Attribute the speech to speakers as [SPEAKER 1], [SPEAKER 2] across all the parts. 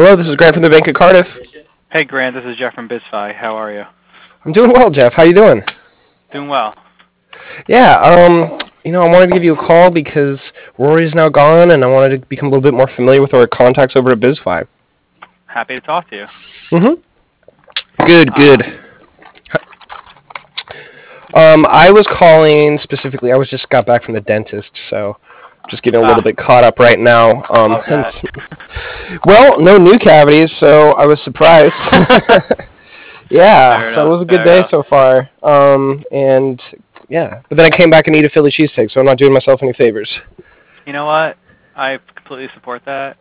[SPEAKER 1] Hello, this is Grant from the Bank of Cardiff.
[SPEAKER 2] Hey Grant, this is Jeff from BizFi. How are you?
[SPEAKER 1] I'm doing well, Jeff. How you doing?
[SPEAKER 2] Doing well.
[SPEAKER 1] Yeah, I wanted to give you a call because Rory's now gone, and I wanted to become a little bit more familiar with our contacts over at BizFi.
[SPEAKER 2] Happy to talk to you.
[SPEAKER 1] Good. I was calling specifically. I just got back from the dentist, so just getting a little bit caught up right now.
[SPEAKER 2] Love that.
[SPEAKER 1] Well, no new cavities, so I was surprised. Yeah,
[SPEAKER 2] Fair
[SPEAKER 1] so it
[SPEAKER 2] enough,
[SPEAKER 1] was a good
[SPEAKER 2] fair
[SPEAKER 1] day
[SPEAKER 2] enough.
[SPEAKER 1] so far. And yeah, but then I came back and eat a Philly cheesesteak, so I'm not doing myself any favors.
[SPEAKER 2] You know what? I completely support that.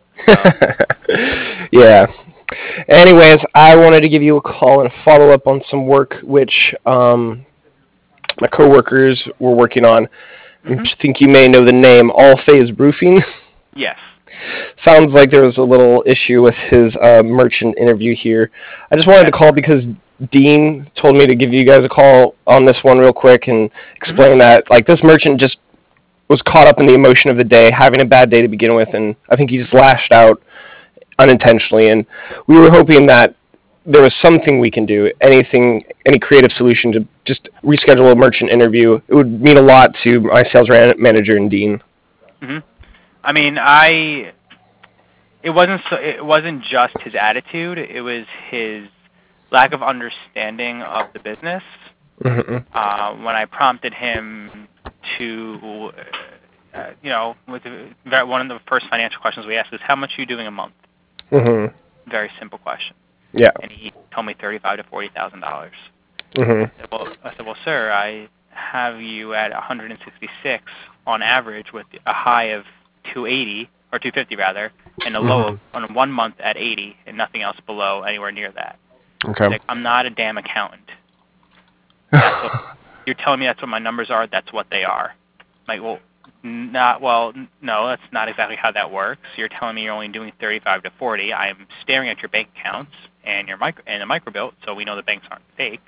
[SPEAKER 1] Yeah. Anyways, I wanted to give you a call and follow up on some work which my coworkers were working on. I think you may know the name All Phase Roofing.
[SPEAKER 2] Yes.
[SPEAKER 1] Sounds like there was a little issue with his merchant interview here. I just wanted to call because Dean told me to give you guys a call on this one real quick and explain that like this merchant just was caught up in the emotion of the day, having a bad day to begin with, and I think he just lashed out unintentionally. And we were hoping that there was something we can do, any creative solution to just reschedule a merchant interview. It would mean a lot to my sales manager and Dean.
[SPEAKER 2] I mean, it wasn't just his attitude. It was his lack of understanding of the business. When I prompted him to, one of the first financial questions we asked is, how much are you doing a month? Very simple question.
[SPEAKER 1] Yeah.
[SPEAKER 2] And he told me $35,000 to $40,000. I said, well, sir, I have you at 166 on average with a high of 280 or 250 rather, and a low of, on 1 month at 80, and nothing else below anywhere near that.
[SPEAKER 1] Okay.
[SPEAKER 2] Like, I'm not a damn accountant. You're telling me that's what my numbers are. That's what they are. I'm like, no, that's not exactly how that works. You're telling me you're only doing 35 to 40. I'm staring at your bank accounts and your the microbill, so we know the banks aren't fake.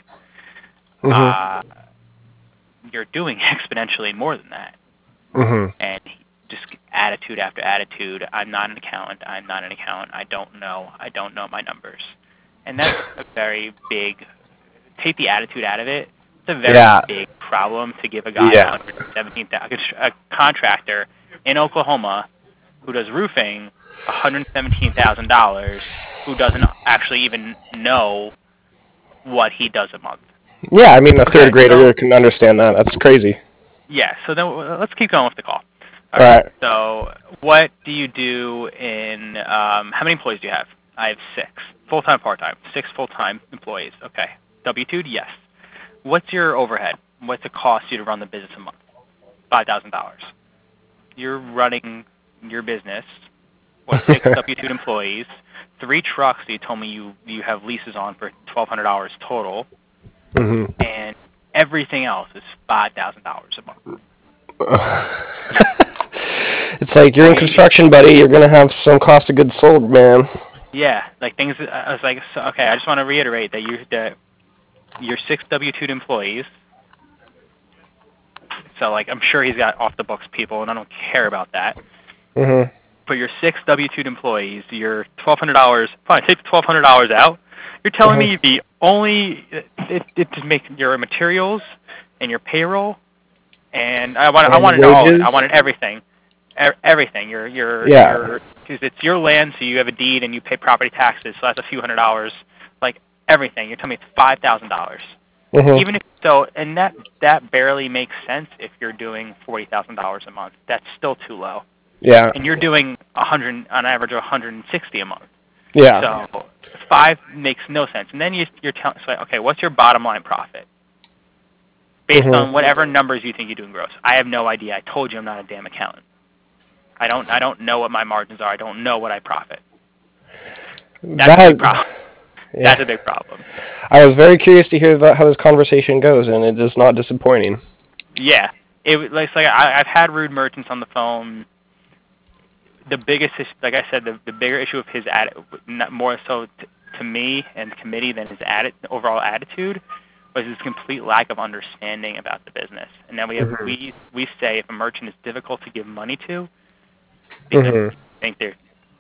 [SPEAKER 2] You're doing exponentially more than that. And just attitude after attitude. I'm not an accountant. I'm not an accountant. I don't know. I don't know my numbers. And that's a very big. Take the attitude out of it. It's a very big problem to give a guy a contractor in Oklahoma who does roofing $117,000 who doesn't actually even know what he does a month.
[SPEAKER 1] Yeah, I mean a third grader can understand that. That's crazy.
[SPEAKER 2] Yeah, so then let's keep going with the call.
[SPEAKER 1] All right.
[SPEAKER 2] So what do you do in, how many employees do you have? I have 6. Full-time, part-time. 6 full-time employees. Okay. W-2'd? Yes. What's your overhead? What's it cost you to run the business a month? $5,000. You're running your business with 6 W-2'd employees, 3 trucks that you told me you have leases on for $1,200 total, and everything else is $5,000 a month.
[SPEAKER 1] It's like you're in construction, buddy. You're gonna have some cost of goods sold, man.
[SPEAKER 2] Yeah, like things. I was like, so, okay. I just want to reiterate that your 6 W-2'd employees. So like, I'm sure he's got off the books people, and I don't care about that. But your 6 W-2'd employees, your $1,200. Fine, take the $1,200 out. You're telling me the only it to make your materials and your payroll, and I wanted all of it. I wanted everything. Everything. Because it's your land, so you have a deed and you pay property taxes, so that's a few $100s. Like everything. You're telling me it's $5,000. Even if so, and that barely makes sense if you're doing $40,000 a month. That's still too low.
[SPEAKER 1] Yeah.
[SPEAKER 2] And you're doing on average 160 a month.
[SPEAKER 1] Yeah.
[SPEAKER 2] So 5 makes no sense. And then you're telling, so okay, what's your bottom line profit? Based on whatever numbers you think you do in gross. I have no idea. I told you I'm not a damn accountant. I don't know what my margins are. I don't know what I profit. That's a big problem. Yeah. That's a big problem.
[SPEAKER 1] I was very curious to hear about how this conversation goes, and it is not disappointing.
[SPEAKER 2] Yeah, it's like I've had rude merchants on the phone. The biggest, like I said, the bigger issue of his more so to me and the committee than his overall attitude was his complete lack of understanding about the business. And then we say if a merchant is difficult to give money to, because we think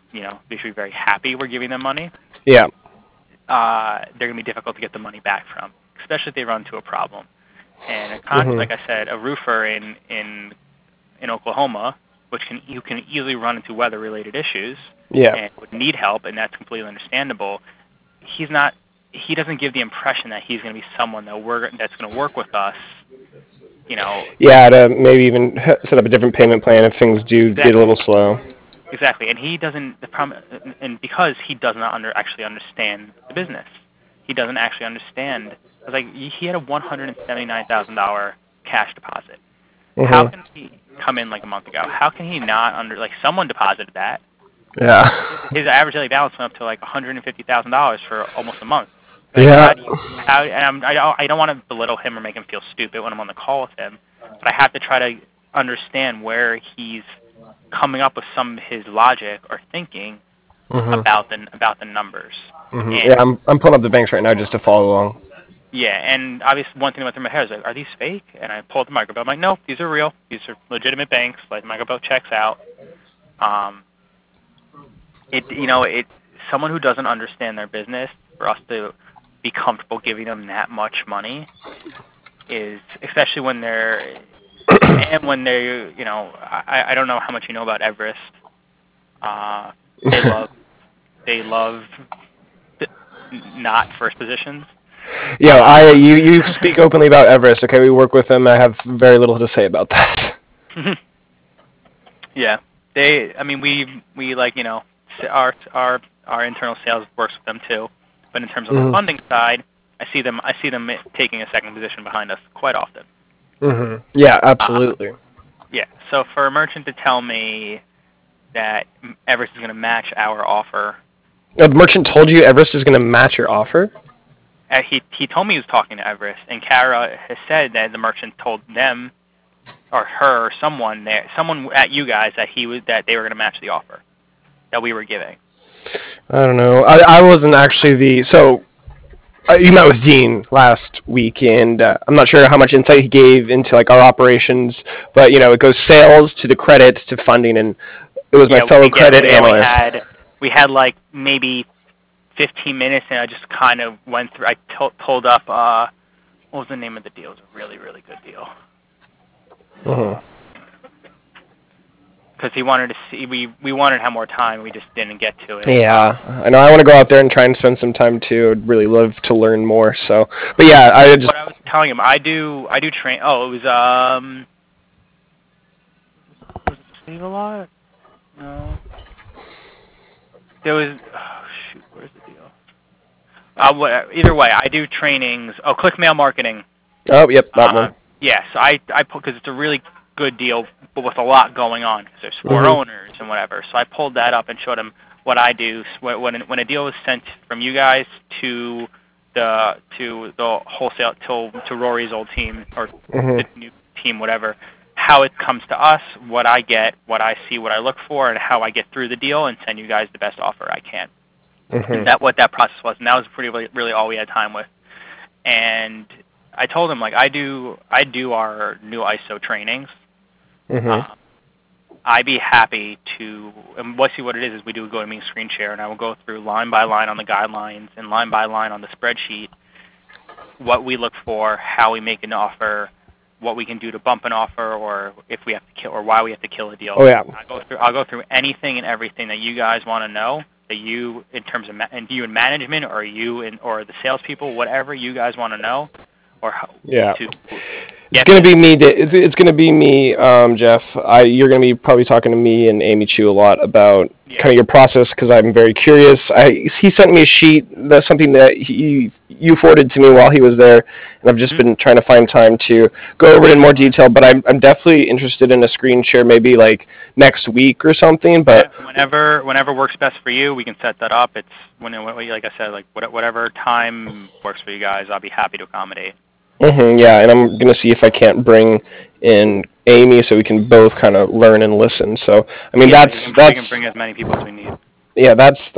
[SPEAKER 2] they should be very happy we're giving them money.
[SPEAKER 1] Yeah.
[SPEAKER 2] They're going to be difficult to get the money back from, especially if they run into a problem. And like I said, a roofer in Oklahoma, you can easily run into weather-related issues, and would need help, and that's completely understandable. He doesn't give the impression that he's going to be someone that's going to work with us.
[SPEAKER 1] Yeah, to maybe even set up a different payment plan if things do get a little slow.
[SPEAKER 2] Exactly, and he doesn't. The problem, and because he does not actually understand the business, he doesn't actually understand. Like he had a $179,000 cash deposit. How can he come in like a month ago? How can he not someone deposited that?
[SPEAKER 1] Yeah.
[SPEAKER 2] His average daily balance went up to like $150,000 for almost a month.
[SPEAKER 1] Yeah.
[SPEAKER 2] I don't want to belittle him or make him feel stupid when I'm on the call with him, but I have to try to understand where he's coming up with some of his logic or thinking about the numbers.
[SPEAKER 1] Yeah, I'm pulling up the banks right now just to follow along.
[SPEAKER 2] Yeah, and obviously one thing that went through my head is like, are these fake? And I pulled the microbill. I'm like, no, these are real. These are legitimate banks. Like the microbill checks out. Someone who doesn't understand their business, for us to be comfortable giving them that much money is, especially when they're, I don't know how much you know about Everest. They love not first positions.
[SPEAKER 1] Yeah, you speak openly about Everest. Okay, we work with them. I have very little to say about that.
[SPEAKER 2] Yeah, we like our internal sales works with them too, but in terms of the funding side, I see them taking a second position behind us quite often.
[SPEAKER 1] Yeah, absolutely.
[SPEAKER 2] Yeah, so for a merchant to tell me that Everest is going to match our offer.
[SPEAKER 1] The merchant told you Everest is going to match your offer?
[SPEAKER 2] He told me he was talking to Everest, and Kara has said that the merchant told them, or her, or someone at you guys that they were going to match the offer that we were giving.
[SPEAKER 1] I don't know. I wasn't actually so you met with Dean last week, and I'm not sure how much insight he gave into like our operations, but it goes sales to the credit to funding, and it was my fellow credit analyst.
[SPEAKER 2] We had like maybe 15 minutes, and I just kind of went through. I pulled up what was the name of the deal? It was a really, really good deal. Because he wanted to see, we wanted to have more time, we just didn't get to it.
[SPEAKER 1] Yeah, I know. I want to go out there and try and spend some time too. I'd really love to learn more. So, but yeah,
[SPEAKER 2] What I was telling him, I do train. Oh, it was it Save a Lot? No. There was. Oh shoot, where's the deal? Either way, I do trainings. Oh, Click Mail Marketing.
[SPEAKER 1] Oh, yep, that one.
[SPEAKER 2] Yes, I because it's a really good deal, but with a lot going on, because there's 4 owners and whatever. So I pulled that up and showed him what I do. When a deal is sent from you guys to the wholesale to Rory's old team or the new team, whatever, how it comes to us, what I get, what I see, what I look for, and how I get through the deal and send you guys the best offer I can. And what that process was, and that was really all we had time with. And I told him, like, I do our new ISO trainings. I'd be happy to, and let's see what it is we do a GoToMeeting screen share, and I will go through line by line on the guidelines and line by line on the spreadsheet what we look for, how we make an offer, what we can do to bump an offer, or if we have to kill, or why we have to kill a deal.
[SPEAKER 1] Oh yeah.
[SPEAKER 2] I'll go through anything and everything that you guys want to know, that you, in terms of you in management, or or the salespeople, whatever you guys want to know, or how.
[SPEAKER 1] Yeah. It's gonna be me. It's gonna be me, Jeff. You're gonna be probably talking to me and Amy Chu a lot about kind of your process, because I'm very curious. He sent me a sheet, that's something that you forwarded to me while he was there, and I've just been trying to find time to go over it in more detail. But I'm definitely interested in a screen share, maybe like next week or something. But
[SPEAKER 2] whenever works best for you, we can set that up. It's like I said, like whatever time works for you guys, I'll be happy to accommodate.
[SPEAKER 1] Yeah, and I'm gonna see if I can't bring in Amy so we can both kind of learn and listen. So I mean, that's
[SPEAKER 2] we can bring as many people as we need.
[SPEAKER 1] Yeah, that's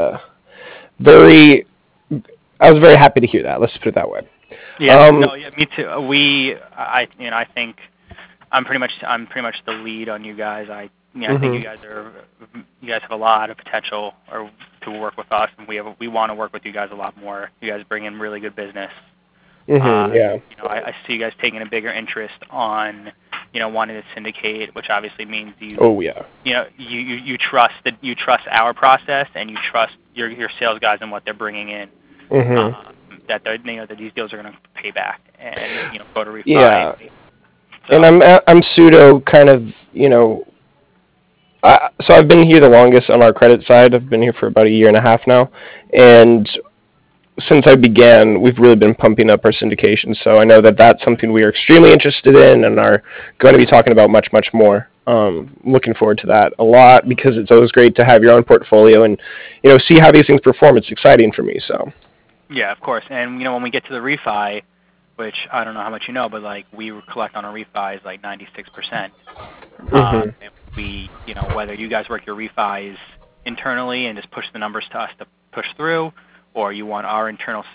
[SPEAKER 1] very. I was very happy to hear that. Let's put it that way.
[SPEAKER 2] Yeah, me too. I think I'm pretty much the lead on you guys. I think you guys have a lot of potential to work with us, and we want to work with you guys a lot more. You guys bring in really good business.
[SPEAKER 1] Yeah.
[SPEAKER 2] I see you guys taking a bigger interest on, wanting to syndicate, which obviously means you.
[SPEAKER 1] Oh yeah.
[SPEAKER 2] You trust our process, and you trust your sales guys and what they're bringing in. That that these deals are going to pay back and go to refi.
[SPEAKER 1] Yeah.
[SPEAKER 2] So.
[SPEAKER 1] And I'm pseudo kind of so I've been here the longest on our credit side. I've been here for about a year and a half now, and since I began, we've really been pumping up our syndication. So I know that that's something we are extremely interested in and are going to be talking about much, much more. Looking forward to that a lot because it's always great to have your own portfolio and see how these things perform. It's exciting for me. So.
[SPEAKER 2] Yeah, of course. And when we get to the refi, which I don't know how much you know, but like we collect on a refi is like 96%. And we, whether you guys work your refis internally and just push the numbers to us to push through, or you want our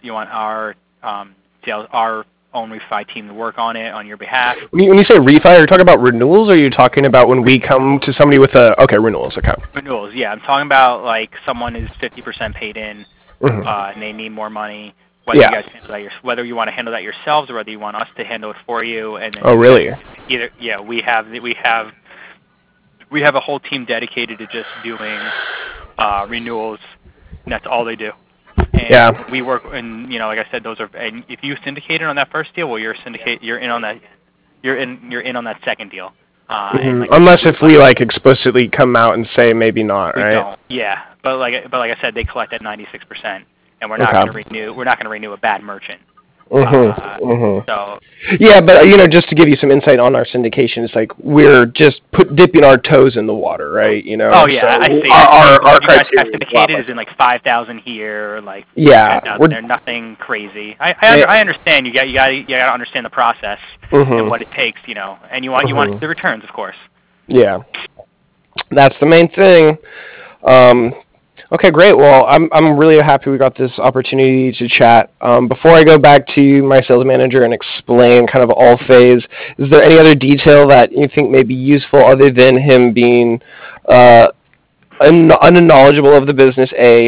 [SPEAKER 2] sales, our own refi team to work on it on your behalf.
[SPEAKER 1] When you say refi, are you talking about renewals, or are you talking about when we come to somebody with renewals? Okay.
[SPEAKER 2] Renewals, yeah. I'm talking about like someone is 50% paid in, and they need more money. Whether you guys handle that whether you want to handle that yourselves or whether you want us to handle it for you, and then
[SPEAKER 1] really?
[SPEAKER 2] We have a whole team dedicated to just doing renewals, and that's all they do. And we work, and like I said, those are. And if you syndicated on that first deal, well, you're in on that. You're in on that second deal.
[SPEAKER 1] Unless if we explicitly come out and say maybe not, right?
[SPEAKER 2] We don't. Yeah, but like I said, they collect at 96%. And we're not going to renew. We're not going to renew a bad merchant. So.
[SPEAKER 1] Yeah, but just to give you some insight on our syndication, it's like we're just dipping our toes in the water, right?
[SPEAKER 2] Oh yeah, so I see. Our criteria syndicated is in like 5,000 here, or like 10,000 there. Nothing crazy. I understand. You got to understand the process and what it takes, and you want the returns, of course.
[SPEAKER 1] Yeah, that's the main thing. Okay, great. Well, I'm really happy we got this opportunity to chat. Before I go back to my sales manager and explain kind of all phase, is there any other detail that you think may be useful other than him being unknowledgeable of the business,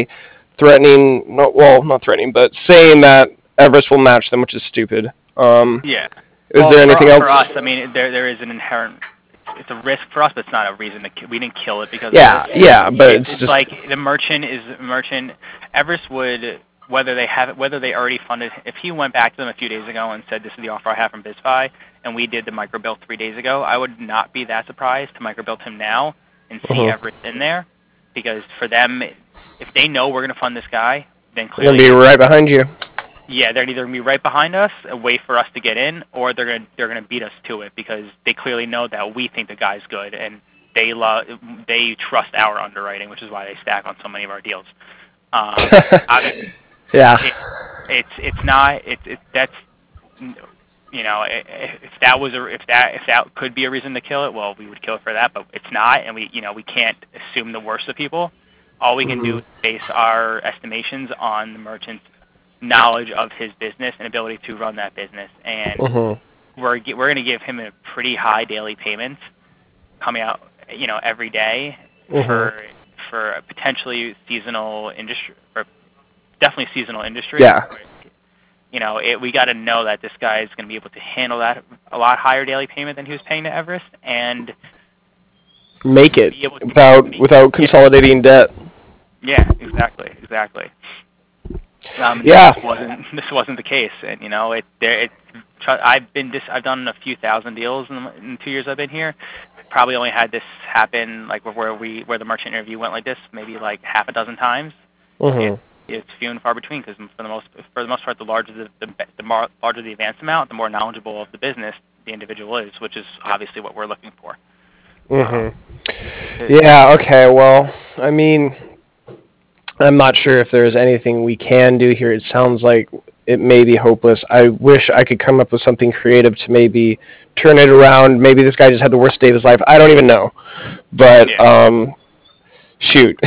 [SPEAKER 1] not threatening, but saying that Everest will match them, which is stupid.
[SPEAKER 2] Yeah.
[SPEAKER 1] Is there anything else?
[SPEAKER 2] For us, I mean, there is an inherent. It's a risk for us, but it's not a reason we didn't kill it because.
[SPEAKER 1] But it's just
[SPEAKER 2] like the merchant. Everest would whether they already funded. If he went back to them a few days ago and said, "This is the offer I have from BizFi," and we did the microbill 3 days ago, I would not be that surprised to microbill him now and see Everest in there, because for them, if they know we're going to fund this guy, then clearly
[SPEAKER 1] they'll be right behind you.
[SPEAKER 2] Yeah, they're either going to be right behind us, wait for us to get in, or they're going to beat us to it because they clearly know that we think the guy's good and they trust our underwriting, which is why they stack on so many of our deals.
[SPEAKER 1] Yeah.
[SPEAKER 2] It's not that's if that could be a reason to kill it, well, we would kill it for that, but it's not, and we can't assume the worst of people. All we can do is base our estimations on the merchant's knowledge of his business and ability to run that business, and we're going to give him a pretty high daily payment coming out every day for potentially seasonal industry, or definitely seasonal industry.
[SPEAKER 1] Yeah.
[SPEAKER 2] We got to know that this guy is going to be able to handle that a lot higher daily payment than he was paying to Everest and
[SPEAKER 1] make it without consolidating debt.
[SPEAKER 2] Yeah, exactly. This wasn't the case, and I've done a few thousand deals in 2 years I've been here. Probably only had this happen like where the merchant interview went like this maybe like half a dozen times. It's few and far between because for the most part, the larger the advance amount, the more knowledgeable of the business the individual is, which is obviously what we're looking for.
[SPEAKER 1] Yeah. Okay. Well, I mean, I'm not sure if there's anything we can do here. It sounds like it may be hopeless. I wish I could come up with something creative to maybe turn it around. Maybe this guy just had the worst day of his life. I don't even know. But, shoot.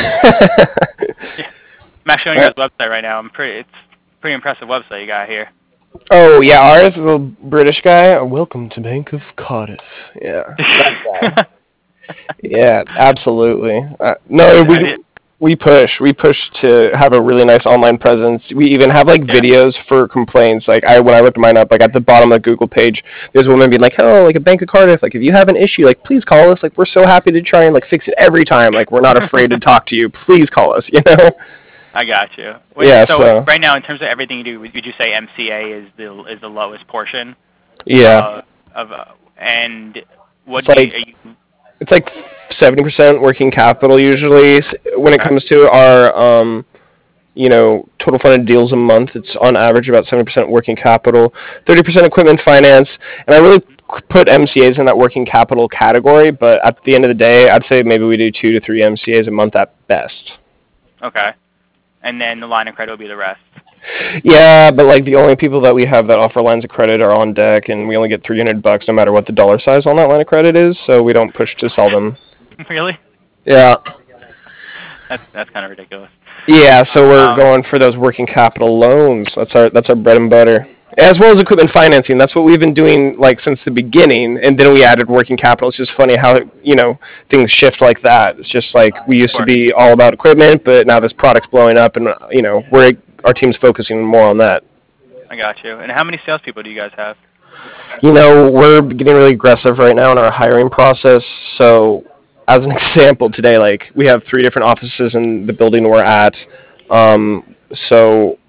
[SPEAKER 2] I'm actually on your website right now. It's a pretty impressive website you got here.
[SPEAKER 1] Oh, yeah, ours, the British guy. Welcome to Bank of Cardiff. Yeah, that guy. Yeah, absolutely. No, we push to have a really nice online presence. We even have like videos for complaints. Like when I looked mine up, like at the bottom of the Google page, there's a woman being like, "Hello, like a Bank of Cardiff. Like if you have an issue, like please call us. Like we're so happy to try and like fix it every time. Like we're not afraid to talk to you. Please call us." You know.
[SPEAKER 2] I got you. Wait,
[SPEAKER 1] Yeah.
[SPEAKER 2] so right now, in terms of everything you do, would you say MCA is the lowest portion?
[SPEAKER 1] Yeah.
[SPEAKER 2] And what
[SPEAKER 1] It's
[SPEAKER 2] do
[SPEAKER 1] like
[SPEAKER 2] you?
[SPEAKER 1] it's like 70% working capital usually when it comes to our total funded deals a month. It's on average about 70% working capital, 30% equipment finance, and I really put MCAs in that working capital category. But at the end of the day, I'd say maybe we do 2 to 3 MCAs a month at best.
[SPEAKER 2] Okay, and then the line of credit will be the rest.
[SPEAKER 1] Yeah, but like the only people that we have that offer lines of credit are on deck, and we only get $300 no matter what the dollar size on that line of credit is. So we don't push to sell them.
[SPEAKER 2] Really?
[SPEAKER 1] Yeah.
[SPEAKER 2] That's kind of ridiculous.
[SPEAKER 1] Yeah, so we're going for those working capital loans. That's our bread and butter, as well as equipment financing. That's what we've been doing like since the beginning, and then we added working capital. It's just funny how things shift like that. It's just like we used to be all about equipment, but now this product's blowing up, and our team's focusing more on that.
[SPEAKER 2] I got you. And how many salespeople do you guys have?
[SPEAKER 1] We're getting really aggressive right now in our hiring process. So, as an example, today, like we have 3 different offices in the building we're at. So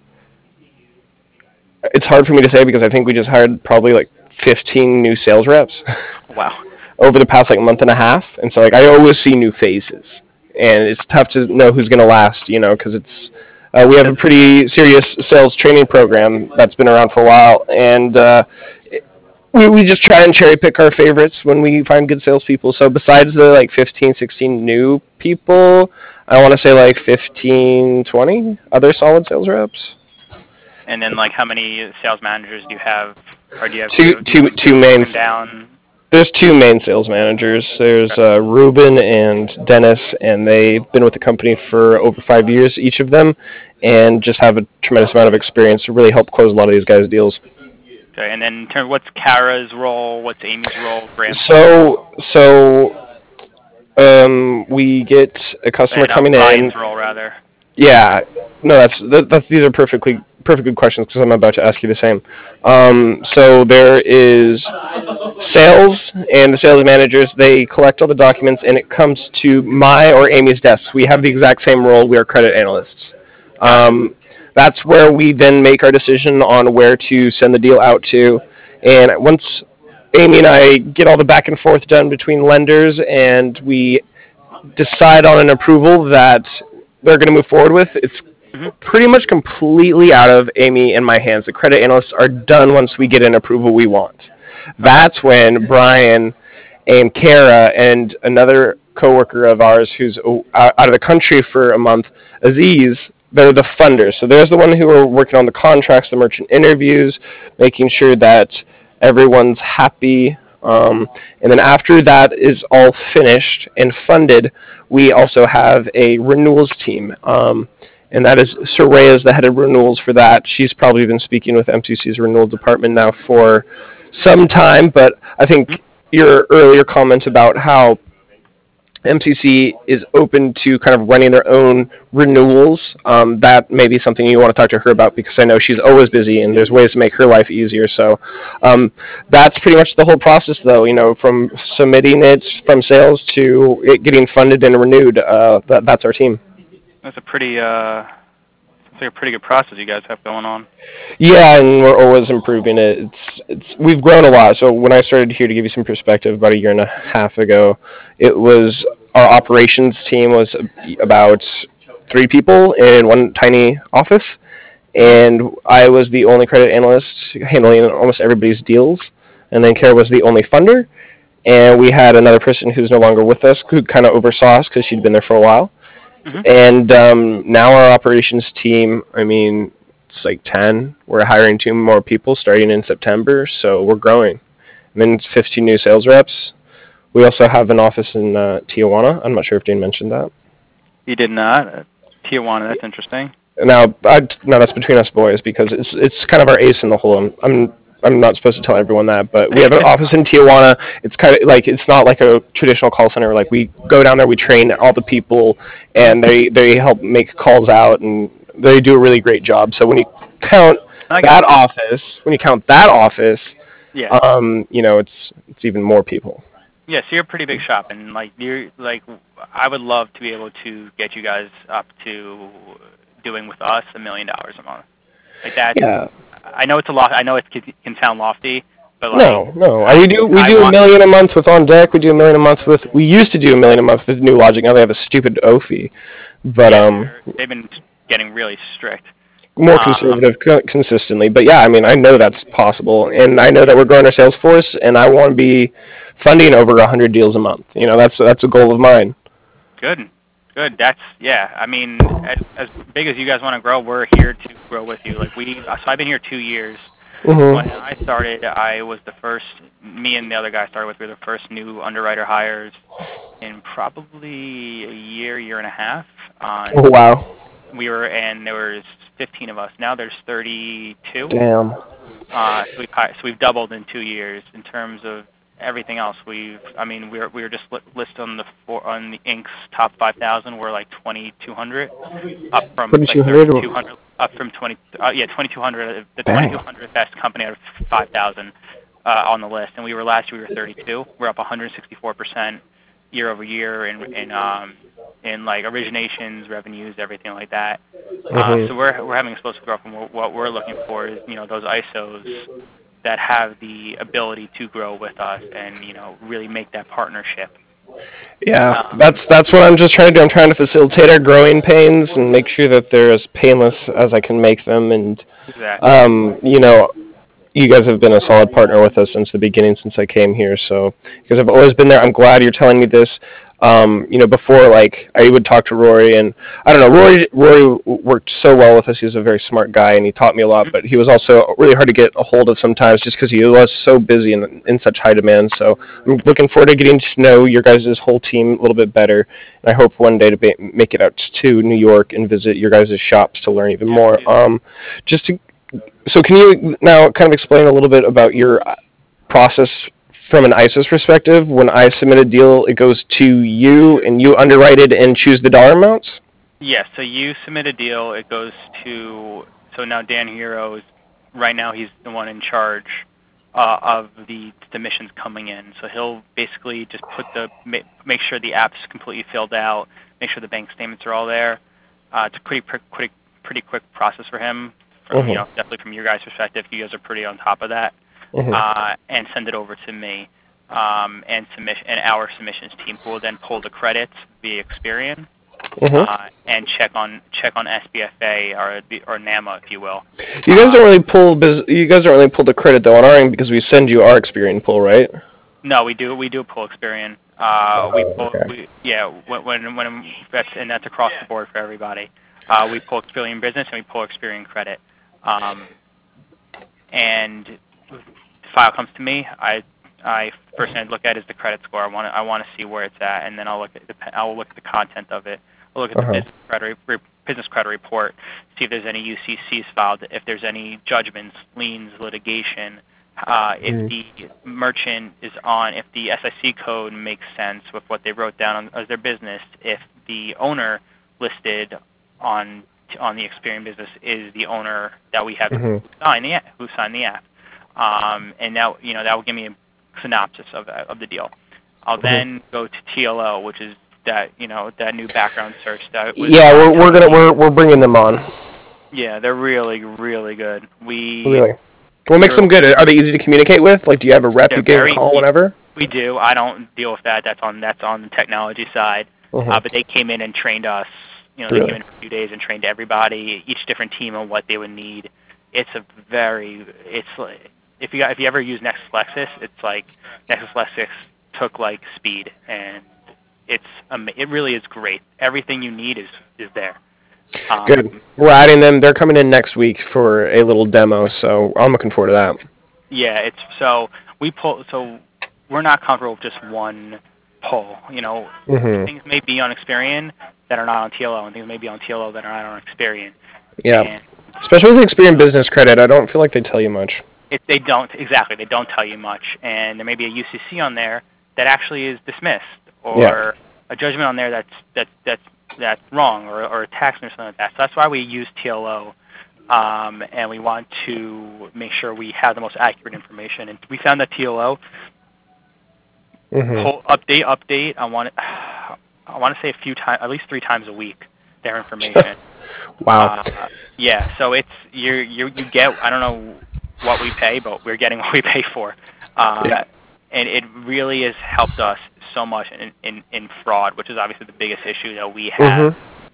[SPEAKER 1] it's hard for me to say because I think we just hired probably like 15 new sales reps.
[SPEAKER 2] Wow.
[SPEAKER 1] Over the past like month and a half, and so like I always see new faces, and it's tough to know who's gonna last, because it's we have a pretty serious sales training program that's been around for a while, and we just try and cherry pick our favorites when we find good salespeople. So besides the like 15, 16 new people, I want to say like 15, 20 other solid sales reps.
[SPEAKER 2] And then like how many sales managers do you have, or do you have
[SPEAKER 1] two main
[SPEAKER 2] down?
[SPEAKER 1] There's 2 main sales managers. There's Ruben and Dennis, and they've been with the company for over 5 years, each of them, and just have a tremendous amount of experience to really help close a lot of these guys' deals.
[SPEAKER 2] Okay, and then what's Kara's role? What's Amy's role?
[SPEAKER 1] We get a customer coming
[SPEAKER 2] Brian's role, rather.
[SPEAKER 1] Yeah, no, that's these are perfect good questions because I'm about to ask you the same. So there is sales and the sales managers. They collect all the documents, and it comes to my or Amy's desk. We have the exact same role. We are credit analysts. That's where we then make our decision on where to send the deal out to. And once Amy and I get all the back and forth done between lenders, and we decide on an approval that they're going to move forward with, it's pretty much completely out of Amy and my hands. The credit analysts are done once we get an approval we want. That's when Brian and Kara and another coworker of ours who's out of the country for a month, Aziz, they're the funders. So there's the one who are working on the contracts, the merchant interviews, making sure that everyone's happy. And then after that is all finished and funded, we also have a renewals team. And that is Soraya is the head of renewals for that. She's probably been speaking with MCC's renewal department now for some time, but I think your earlier comments about how MCC is open to kind of running their own renewals, that may be something you want to talk to her about because I know she's always busy and there's ways to make her life easier. So that's pretty much the whole process, though, from submitting it from sales to it getting funded and renewed. That's our team.
[SPEAKER 2] That's a pretty good process you guys have going on.
[SPEAKER 1] Yeah, and we're always improving it. We've grown a lot. So when I started here, to give you some perspective, about 1.5 years ago, it was our operations team was about 3 people in one tiny office, and I was the only credit analyst handling almost everybody's deals, and then Kara was the only funder, and we had another person who's no longer with us who kind of oversaw us because she'd been there for a while. And now our operations team, it's like 10. We're hiring 2 more people starting in September, so we're growing. And then 15 new sales reps. We also have an office in Tijuana. I'm not sure if Dane mentioned that.
[SPEAKER 2] He did not. Tijuana, that's interesting.
[SPEAKER 1] Now that's between us boys because it's kind of our ace in the hole. I'm I'm not supposed to tell everyone that, but we have an office in Tijuana. It's kind of like it's not like a traditional call center. Like we go down there, we train all the people, and they help make calls out, and they do a really great job. So when you count that office,
[SPEAKER 2] Yeah.
[SPEAKER 1] it's even more people.
[SPEAKER 2] Yeah, so you're a pretty big shop, and I would love to be able to get you guys up to doing with us $1 million a month. Like that.
[SPEAKER 1] Yeah.
[SPEAKER 2] I know it's a lot. I know it can sound lofty, but
[SPEAKER 1] No. We do $1 million a month with On Deck. We do $1 million a month with. We used to do $1 million a month with New Logic. Now they have a stupid OFI, but
[SPEAKER 2] they've been getting really strict.
[SPEAKER 1] More conservative consistently. But yeah, I mean, I know that's possible, and I know that we're growing our sales force, and I want to be funding over 100 deals a month. That's a goal of mine.
[SPEAKER 2] Good. That's I mean, as big as you guys want to grow, we're here to grow with you. So I've been here 2 years.
[SPEAKER 1] Mm-hmm.
[SPEAKER 2] When I started, I was the first. Me and the other guy started with. We were the first new underwriter hires in probably a year and a half.
[SPEAKER 1] Oh wow.
[SPEAKER 2] And there was 15 of us. Now there's 32.
[SPEAKER 1] Damn.
[SPEAKER 2] So we've doubled in 2 years in terms of everything else. We were just listed on the Inc.'s top 5,000. We're like 2,200, up from 2,200, up from 2,200. The 2,200 best company out of 5,000 on the list. And last year we were 32. We're up 164% year over year in like originations, revenues, everything like that. So we're having explosive growth, and what we're looking for is those ISOs that have the ability to grow with us and really make that partnership.
[SPEAKER 1] Yeah, that's what I'm just trying to do. I'm trying to facilitate our growing pains and make sure that they're as painless as I can make them. And you guys have been a solid partner with us since the beginning, since I came here. So you guys have always been there. I'm glad you're telling me this. Before, like, I would talk to Rory, and I don't know, Rory worked so well with us. He was a very smart guy, and he taught me a lot, but he was also really hard to get a hold of sometimes just because he was so busy and in such high demand. So I'm looking forward to getting to know your guys' whole team a little bit better, and I hope one day to make it out to New York and visit your guys' shops to learn even more. So can you now kind of explain a little bit about your process from an ISO's perspective? When I submit a deal, it goes to you, and you underwrite it and choose the dollar amounts?
[SPEAKER 2] Yes, so you submit a deal, it goes to, so now Dan Hero right now he's the one in charge of the submissions coming in. So he'll basically just make sure the app's completely filled out, make sure the bank statements are all there. It's a pretty quick process for him. Definitely from your guys' perspective, you guys are pretty on top of that. And send it over to me, and our submissions team, who will then pull the credits via Experian, and check on SBFA or NAMA, if you will.
[SPEAKER 1] You guys don't really pull the credit though on our end, because we send you our Experian pull, right?
[SPEAKER 2] No, we do pull Experian. When that's across the board for everybody. We pull Experian Business and we pull Experian Credit. And the file comes to me. I first thing I look at is the credit score. I want to see where it's at, and then I'll look at the content of it. I'll look at the business credit report, see if there's any UCCs filed, if there's any judgments, liens, litigation, if the merchant is on, if the SIC code makes sense with what they wrote down as their business, if the owner listed on the Experian Business is the owner that we have who signed the app. And now that will give me a synopsis of the deal. I'll then go to TLO, which is that new background search that was
[SPEAKER 1] we're bringing them on.
[SPEAKER 2] Yeah, they're really, really good.
[SPEAKER 1] What makes them good? Are they easy to communicate with? Like, do you have a rep you can call whenever?
[SPEAKER 2] We do. I don't deal with that. That's on the technology side. But they came in and trained us. They came in for a few days and trained everybody, each different team, on what they would need. It's like, if you ever use NexusLexis, it's like NexusLexis took like speed, and it really is great. Everything you need is there.
[SPEAKER 1] Good. We're adding them. They're coming in next week for a little demo, so I'm looking forward to that.
[SPEAKER 2] Yeah, we're not comfortable with just one pull. Things may be on Experian that are not on TLO, and things may be on TLO that are not on Experian.
[SPEAKER 1] Yeah. Especially with the Experian Business Credit, I don't feel like they tell you much.
[SPEAKER 2] They don't exactly. They don't tell you much, and there may be a UCC on there that actually is dismissed, or a judgment on there that's wrong, or a tax or something like that. So that's why we use TLO, and we want to make sure we have the most accurate information. And we found that TLO whole update. I want to say a few times, at least 3 times a week, their information.
[SPEAKER 1] Wow.
[SPEAKER 2] Yeah. So it's you get, I don't know what we pay, but we're getting what we pay for. And it really has helped us so much in fraud, which is obviously the biggest issue that we have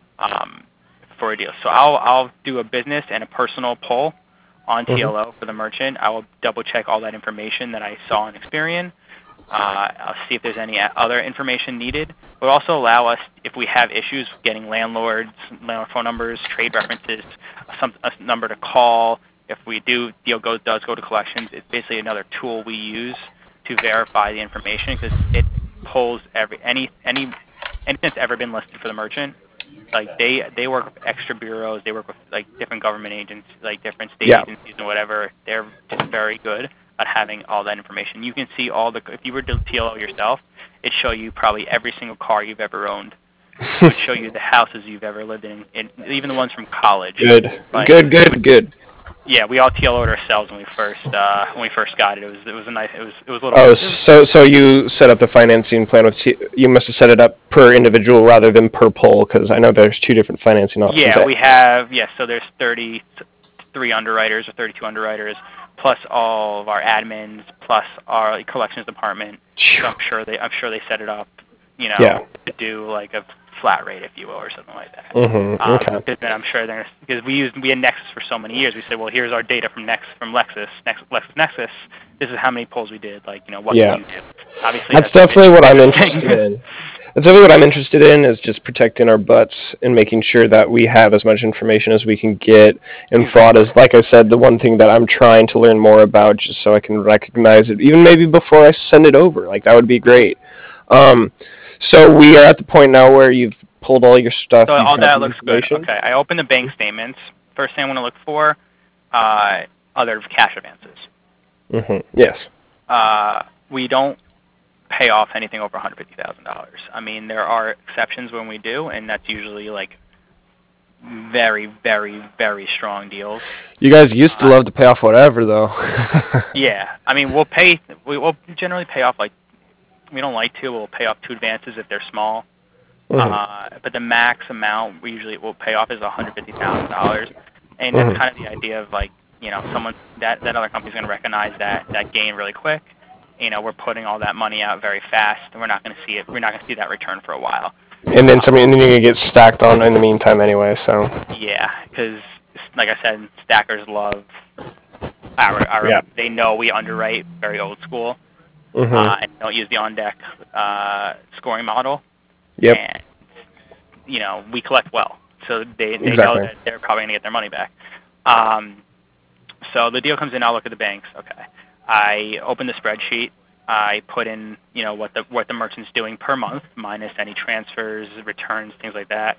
[SPEAKER 2] for a deal. So I'll do a business and a personal poll on TLO for the merchant. I will double check all that information that I saw on Experian. I'll see if there's any other information needed. It will also allow us, if we have issues getting landlord phone numbers, trade references, a number to call. If we deal does go to collections, it's basically another tool we use to verify the information, because it pulls anything that's ever been listed for the merchant. Like they work with extra bureaus, they work with like different government agents, like different state agencies and whatever. They're just very good at having all that information. You can see if you were to TLO yourself, it'd show you probably every single car you've ever owned. It would show you the houses you've ever lived in, and even the ones from college.
[SPEAKER 1] Good.
[SPEAKER 2] Like,
[SPEAKER 1] Good.
[SPEAKER 2] Yeah, we all TLO'd ourselves when we first got it. It was a nice. It was a little.
[SPEAKER 1] Oh, so you set up the financing plan with you must have set it up per individual rather than per poll, because I know there's 2 different financing options.
[SPEAKER 2] Yeah, we have. Yes, so there's 33 underwriters or 32 underwriters, plus all of our admins, plus our collections department. So I'm sure they set it up, to do like a flat rate, if you will, or something like that.
[SPEAKER 1] Okay.
[SPEAKER 2] Then I'm sure because we had Nexus for so many years. We said, well, here's our data from LexisNexis. This is how many polls we did. Like, what can you do? Obviously,
[SPEAKER 1] that's definitely what I'm interested in. That's really what I'm interested in, is just protecting our butts and making sure that we have as much information as we can get. And fraud is, like I said, the one thing that I'm trying to learn more about, just so I can recognize it, even maybe before I send it over. Like, that would be great. So we are at the point now where you've pulled all your stuff.
[SPEAKER 2] So all that looks good. Okay, I opened the bank statements. First thing I want to look for, other cash advances.
[SPEAKER 1] Yes.
[SPEAKER 2] We don't pay off anything over $150,000. I mean, there are exceptions when we do, and that's usually like very, very, very strong deals.
[SPEAKER 1] You guys used to love to pay off whatever, though.
[SPEAKER 2] Yeah, I mean, we'll generally pay off, like, we don't like to. We'll pay off 2 advances if they're small. But the max amount we usually will pay off is $150,000, and that's kind of the idea of, like, someone that other company's going to recognize that gain really quick. We're putting all that money out very fast, and we're not going to see it. We're not going to see that return for a while.
[SPEAKER 1] And then you're going to get stacked on in the meantime anyway. So
[SPEAKER 2] yeah, because like I said, stackers love our. They know we underwrite very old school. And don't use the on-deck scoring model.
[SPEAKER 1] Yep.
[SPEAKER 2] And, we collect well. So they know that they're probably going to get their money back. So the deal comes in, I'll look at the banks. Okay. I open the spreadsheet. I put in, what the merchant's doing per month, minus any transfers, returns, things like that.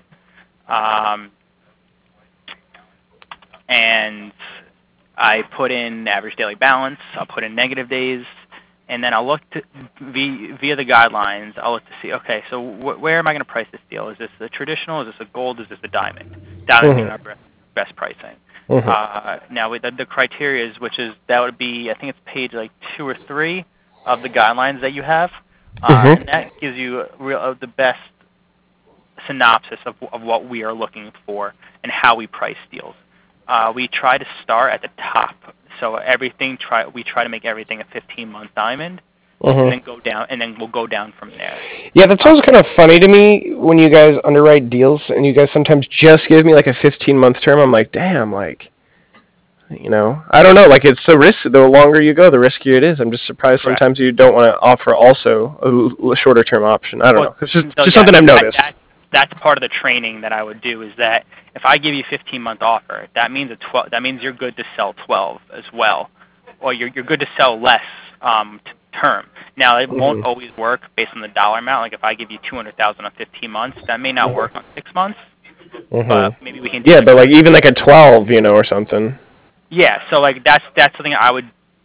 [SPEAKER 2] And I put in average daily balance. I'll put in negative days. And then I'll look via the guidelines. I'll look to see, okay, so where am I going to price this deal? Is this a traditional? Is this a gold? Is this a diamond? Diamond being our best pricing. Now, with the criteria, that would be, I think it's page like 2 or 3 of the guidelines that you have. And that gives you the best synopsis of what we are looking for and how we price deals. We try to start at the top. So we try to make everything a 15-month diamond, and then go down, and then we'll go down from there.
[SPEAKER 1] Yeah, that's always kind of funny to me when you guys underwrite deals, and you guys sometimes just give me like a 15-month term. I'm like, damn, like, I don't know, like, it's the risk. The longer you go, the riskier it is. I'm just surprised sometimes you don't want to offer also a shorter term option. I don't know. It's just something I've noticed.
[SPEAKER 2] That's part of the training that I would do, is that if I give you a 15-month offer, that means that means you're good to sell 12 as well, or you're good to sell less term. Now, it won't always work based on the dollar amount. Like, if I give you $200,000 on 15 months, that may not work on 6 months. But maybe we can do
[SPEAKER 1] but like even like a 12, or something.
[SPEAKER 2] Yeah, so like that's something I would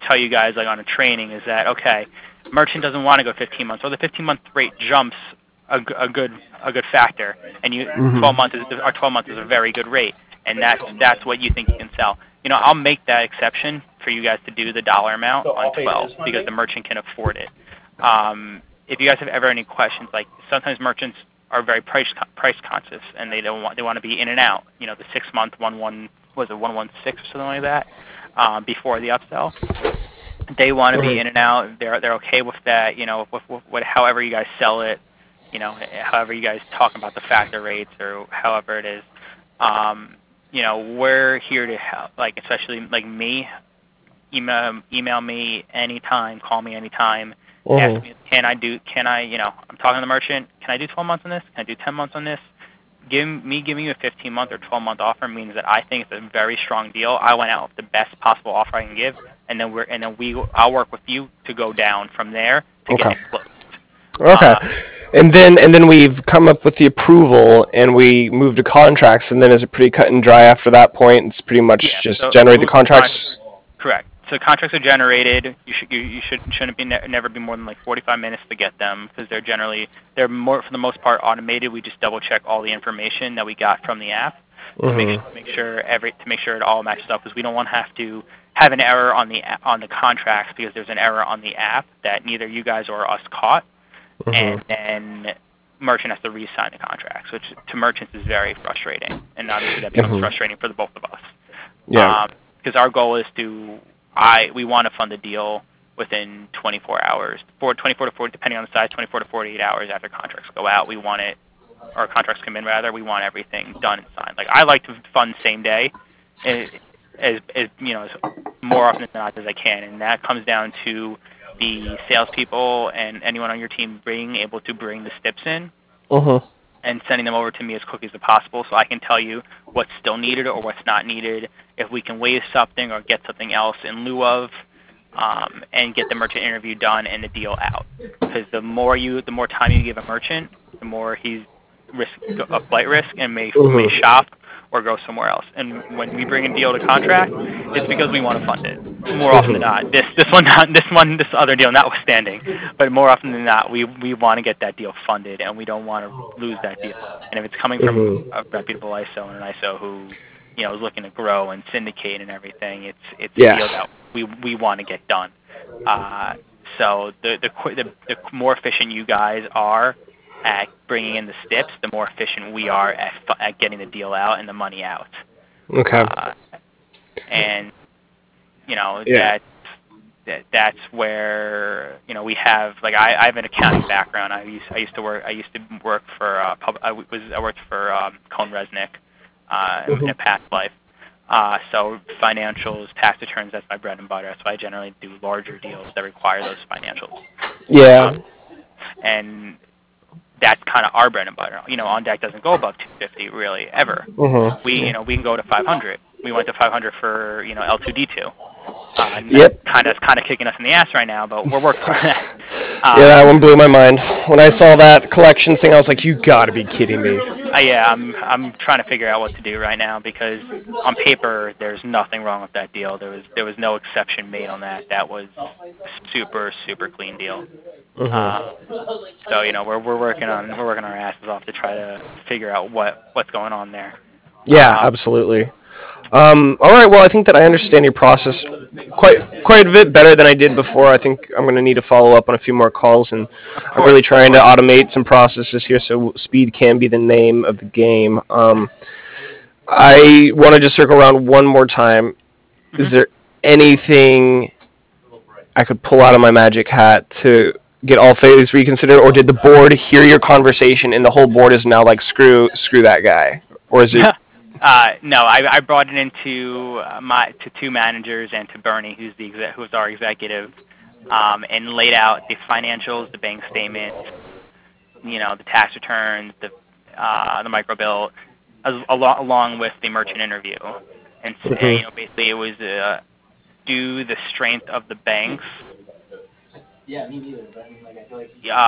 [SPEAKER 2] tell you guys like on a training is that okay, merchant doesn't want to go 15 months, or the 15-month rate jumps a good factor, and 12 months is 12 months is a very good rate, and that's what you think you can sell. I'll make that exception for you guys to do the dollar amount on 12 because the merchant can afford it. If you guys have ever any questions, like sometimes merchants are very price conscious and they want to be in and out. The 6-month 116 or something like that before the upsell. They want to be in and out. They're okay with that. With however you guys sell it. However you guys talk about the factor rates or however it is. We're here to help. Like especially like me. Email me anytime. Call me anytime. Ask me, I'm talking to the merchant, can I do 12 months on this? Can I do 10 months on this? Giving you a 15-month or 12-month offer means that I think it's a very strong deal. I went out with the best possible offer I can give, and then I'll work with you to go down from there to get it closed.
[SPEAKER 1] Okay. And then we've come up with the approval, and we move to contracts, and then is it pretty cut and dry after that point? It's pretty much just generate the contracts?
[SPEAKER 2] Correct. So contracts are generated. You shouldn't never be more than like 45 minutes to get them because they're more for the most part automated. We just double check all the information that we got from the app to make sure it all matches up because we don't want to have to have an error on the contracts because there's an error on the app that neither you guys or us caught, and then merchant has to re-sign the contracts, which to merchants is very frustrating, and obviously that becomes frustrating for the both of us.
[SPEAKER 1] Yeah.
[SPEAKER 2] Because our goal is we want to fund the deal within 24 hours, 24 to 40, depending on the size, 24 to 48 hours after contracts go out. We want it, or contracts come in rather. We want everything done and signed. Like I like to fund same day, as more often than not as I can, and that comes down to the salespeople and anyone on your team being able to bring the STIPs in. And sending them over to me as quickly as possible so I can tell you what's still needed or what's not needed, if we can waive something or get something else in lieu of, and get the merchant interview done and the deal out. Because the more time you give a merchant, the more he's a flight risk and may shop or go somewhere else. And when we bring a deal to contract, it's because we want to fund it. More often than not, this other deal notwithstanding, but more often than not, we want to get that deal funded, and we don't want to lose that deal. And if it's coming from a reputable ISO and an ISO who, is looking to grow and syndicate and everything, it's a deal that we want to get done. So the more efficient you guys are at bringing in the STIPs, the more efficient we are at getting the deal out and the money out.
[SPEAKER 1] Okay.
[SPEAKER 2] And that's where we have like I have an accounting background. I used to work for I worked for Cohn Resnick in a past life. So financials, tax returns, that's my bread and butter. So I generally do larger deals that require those financials.
[SPEAKER 1] Yeah.
[SPEAKER 2] And that's kind of our bread and butter. On deck doesn't go above 250 really ever. We can go to 500. We went to 500 for L2D2. Kind of kicking us in the ass right now, but we're working on that.
[SPEAKER 1] That one blew my mind. When I saw that collections thing, I was like, "You got to be kidding me!"
[SPEAKER 2] I'm trying to figure out what to do right now because on paper there's nothing wrong with that deal. There was no exception made on that. That was a super clean deal. So we're working our asses off to try to figure out what's going on there.
[SPEAKER 1] Yeah, absolutely. All right. Well, I think that I understand your process quite a bit better than I did before. I think I'm going to need to follow up on a few more calls, and I'm really trying to automate some processes here so speed can be the name of the game. I want to just circle around one more time. Is there anything I could pull out of my magic hat to get all favors reconsidered, or did the board hear your conversation and the whole board is now like screw that guy, or is it?
[SPEAKER 2] No, I brought it into to two managers and to Bernie, who's our executive, and laid out the financials, the bank statements, the tax returns, the micro bill, along with the merchant interview, and basically it was do the strength of the banks. Yeah, me neither. But I mean, like I feel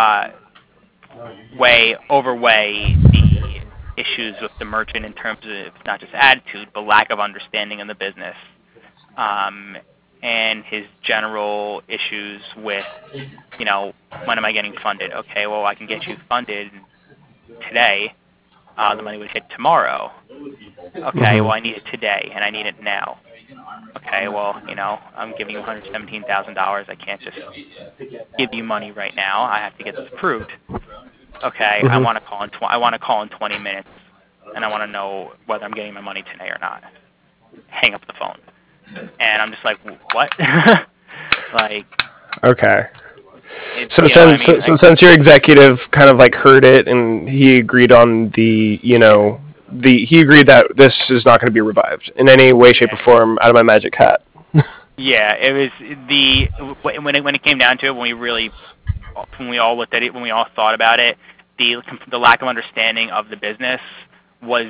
[SPEAKER 2] like overweigh the issues with the merchant in terms of not just attitude, but lack of understanding in the business. and his general issues with, you know, when am I getting funded? Okay, well, I can get you funded today. The money would hit tomorrow. Okay, well, I need it today, and I need it now. Okay, well, you know, I'm giving you $117,000. I can't just give you money right now. I have to get this approved. Okay, I want to call in. I want to call in 20 minutes, and I want to know whether I'm getting my money today or not. Hang up the phone, and I'm just like, what? Like,
[SPEAKER 1] okay. So since your executive kind of like heard it and he agreed on the, you know, he agreed that this is not going to be revived in any way, shape, or form out of my magic hat.
[SPEAKER 2] Yeah, it was when it came down to it, when we all looked at it, when we all thought about it, the lack of understanding of the business was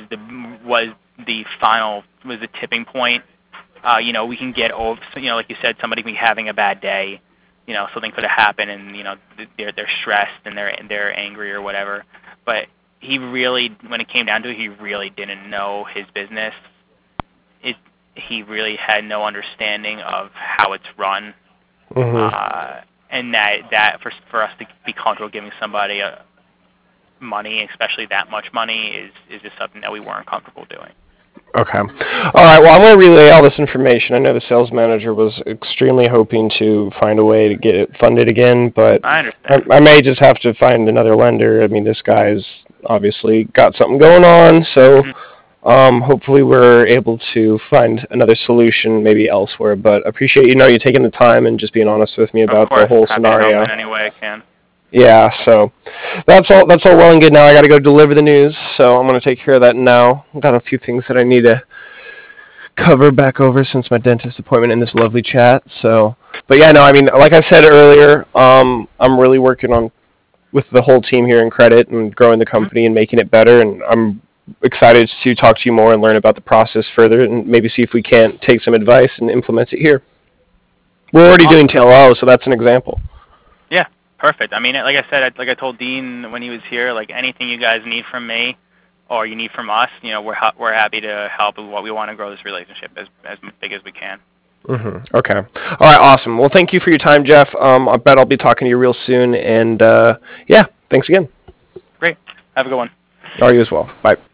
[SPEAKER 2] the tipping point. You know, we can get over, you know, like you said, somebody can be having a bad day. You know, something could have happened, and you know, they're stressed and they're angry or whatever. But he really, when it came down to it, he really didn't know his business. He really had no understanding of how it's run, and that for us to be comfortable giving somebody money, especially that much money, is just something that we weren't comfortable doing.
[SPEAKER 1] Okay. All right. Well, I'm going to relay all this information. I know the sales manager was extremely hoping to find a way to get it funded again, but
[SPEAKER 2] I understand.
[SPEAKER 1] I may just have to find another lender. I mean, this guy's obviously got something going on, so hopefully we're able to find another solution maybe elsewhere. But I appreciate you taking the time and just being honest with me about the whole scenario.
[SPEAKER 2] Happy to help in any way I can.
[SPEAKER 1] Yeah, so that's all well and good. Now I got to go deliver the news, so I'm going to take care of that now. I've got a few things that I need to cover back over since my dentist appointment in this lovely chat. So, but yeah, no, I mean, like I said earlier, I'm really working on with the whole team here in Credit and growing the company and making it better, and I'm excited to talk to you more and learn about the process further and maybe see if we can't take some advice and implement it here. We're already doing TLO, so that's an example.
[SPEAKER 2] Yeah. Perfect. I mean, like I said, like I told Dean when he was here, like anything you guys need from me or you need from us, you know, we're happy to help with what we want to grow this relationship as big as we can.
[SPEAKER 1] Okay. All right. Awesome. Well, thank you for your time, Jeff. I bet I'll be talking to you real soon. And yeah, thanks again.
[SPEAKER 2] Great. Have a good one.
[SPEAKER 1] All right, you as well. Bye.